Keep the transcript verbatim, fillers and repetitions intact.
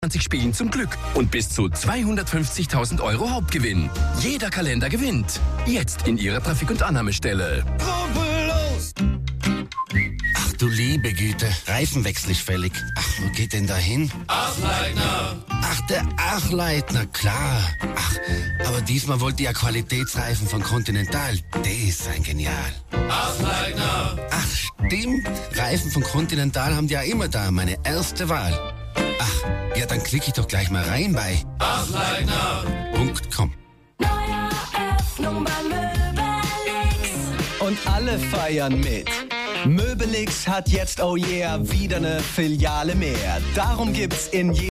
zwanzig Spielen zum Glück und bis zu zweihundertfünfzigtausend Euro Hauptgewinn. Jeder Kalender gewinnt. Jetzt in Ihrer Trafik- und Annahmestelle. Ach du liebe Güte, Reifenwechsel ist fällig. Ach, wo geht denn da hin? Achleitner. Ach, der Achleitner, klar. Ach, aber diesmal wollte ich ja Qualitätsreifen von Continental. Die sind genial. Achleitner. Ach, stimmt. Reifen von Continental haben die ja immer da, meine erste Wahl. Ach, ja, dann klicke ich doch gleich mal rein bei Achleitner. Punkt com. Neue Eröffnung bei Möbelix. Und alle feiern mit. Möbelix hat jetzt, oh yeah, wieder eine Filiale mehr. Darum gibt's in